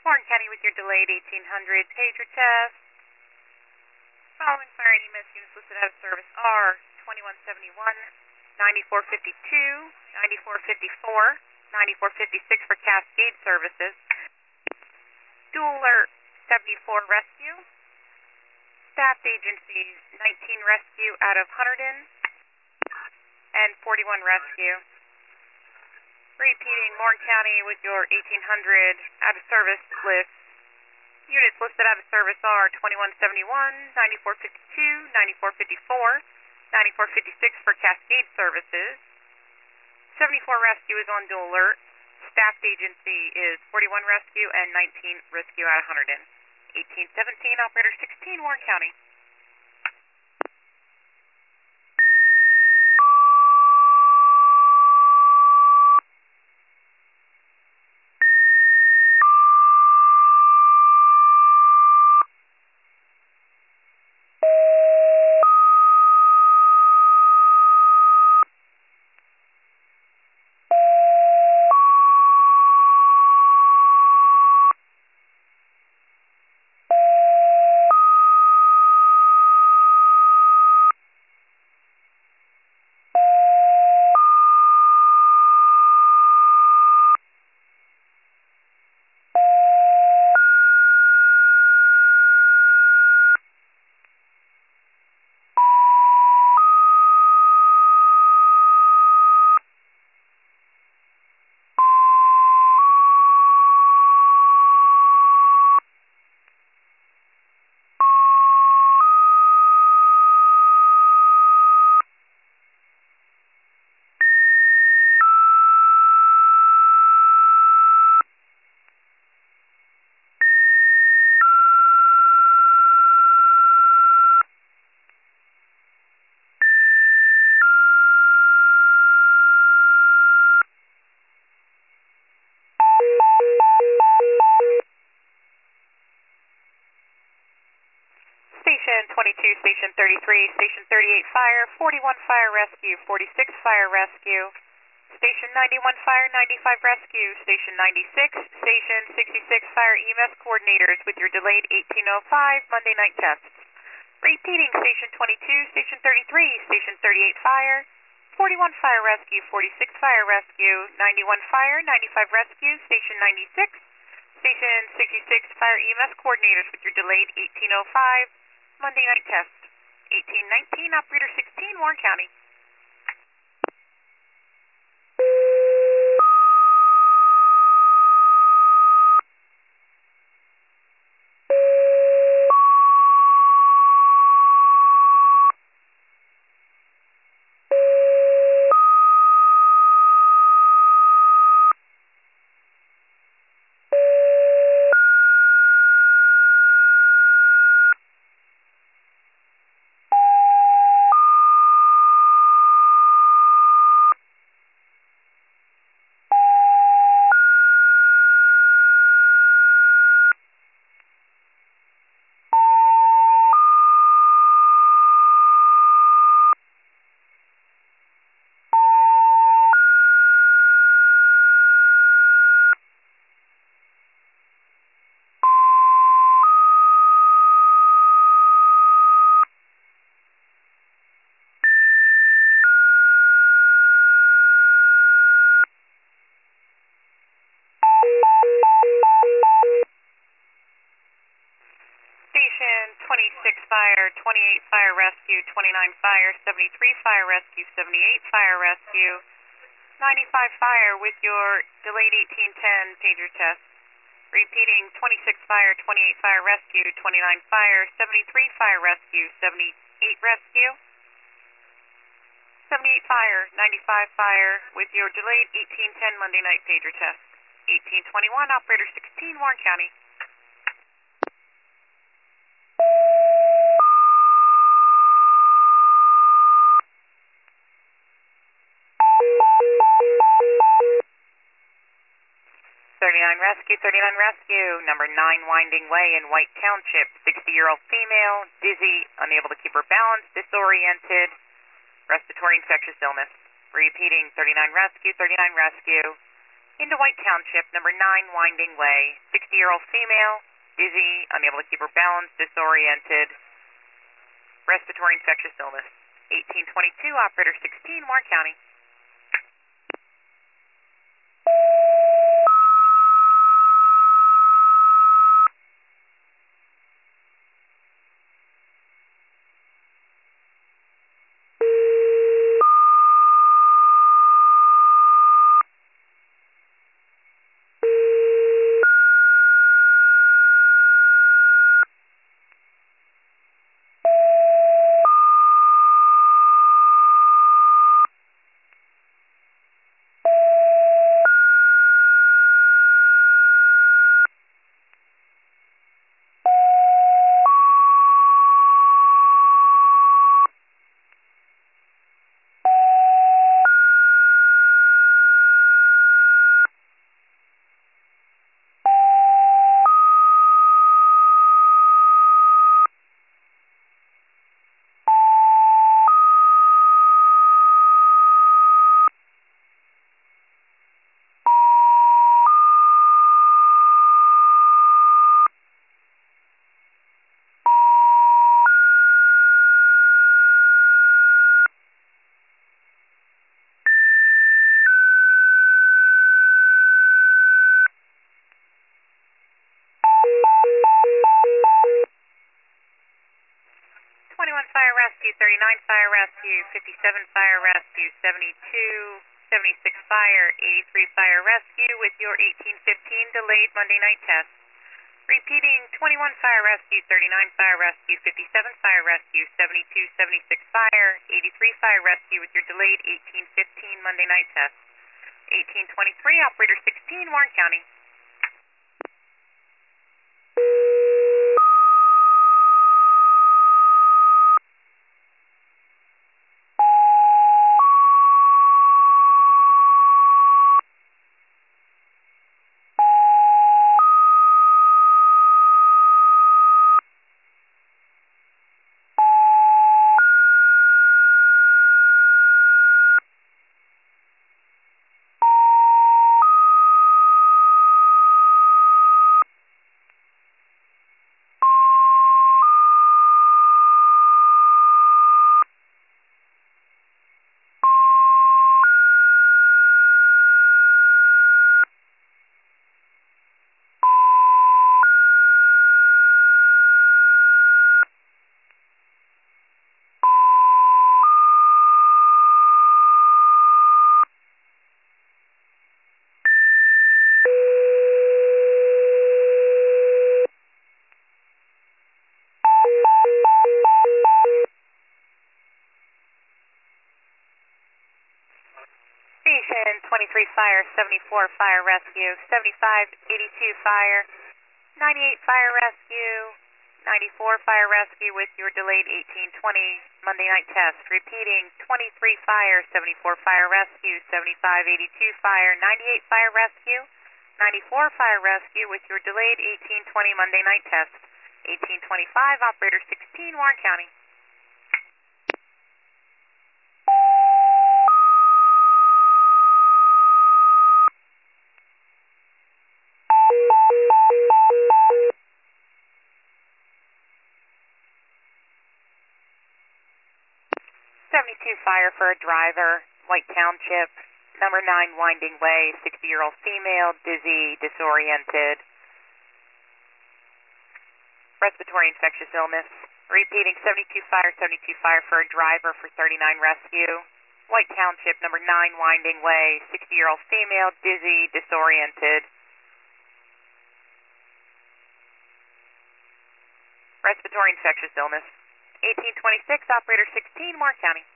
Warren County with your delayed 1800 pager test. Following fire and EMS units listed out of service are 2171, 9452, 9454, 9456 for Cascade services. Dual alert 74 rescue. Staff agencies 19 rescue out of Hunterdon and 41 rescue. Repeating, Warren County with your 1800 out of service list. Units listed out of service are 2171, 9452, 9454, 9456 for Cascade services. 74 rescue is on dual alert. Staffed agency is 41 rescue and 19 rescue out of Hunterdon. 1817, operator 16, Warren County. Station 22, Station 33, Station 38 fire, 41 fire rescue, 46 fire rescue, Station 91 fire, 95 rescue, Station 96, Station 66 fire EMS coordinators with your delayed 1805 Monday night tests. Repeating, Station 22, Station 33, Station 38 fire, 41 fire rescue, 46 fire rescue, 91 fire, 95 rescue, Station 96, Station 66 fire EMS coordinators with your delayed 1805 Monday night test. 1819, operator 16, Warren County. Station 26 fire, 28 fire rescue, 29 fire, 73 fire rescue, 78 fire rescue, 95 fire with your delayed 1810 pager test. Repeating, 26 fire, 28 fire rescue, 29 fire, 73 fire rescue, 78 rescue, 78 fire, 95 fire with your delayed 1810 Monday night pager test. 1821, operator 16, Warren County. 39 rescue, 39 rescue, number 9 Winding Way in White Township, 60-year-old female, dizzy, unable to keep her balance, disoriented, respiratory infectious illness. Repeating, 39 rescue, 39 rescue, Into White Township, number 9, Winding Way. 60-year-old female, dizzy, unable to keep her balance, disoriented, respiratory infectious illness. 1822, operator 16, Warren County. Fire Rescue, 39 Fire Rescue, 57 Fire Rescue, 72, 76 Fire, 83 Fire Rescue with your 1815 delayed Monday night test. Repeating, 21 Fire Rescue, 39 Fire Rescue, 57 Fire Rescue, 72, 76 Fire, 83 Fire Rescue with your delayed 1815 Monday night test. 1823, operator 16, Warren County. Station 23 Fire, 74 Fire Rescue, 75, 82 Fire, 98 Fire Rescue, 94 Fire Rescue with your delayed 1820 Monday night test. Repeating, 23 Fire, 74 Fire Rescue, 75, 82 Fire, 98 Fire Rescue, 94 Fire Rescue with your delayed 1820 Monday night test. 1825, operator 16, Warren County. Fire for a driver, White Township, number 9 Winding Way, 60-year-old female, dizzy, disoriented, respiratory infectious illness. Repeating, 72 Fire for a driver for 39 Rescue, White Township, number 9 Winding Way, 60-year-old female, dizzy, disoriented, respiratory infectious illness. 1826, operator 16, Warren County.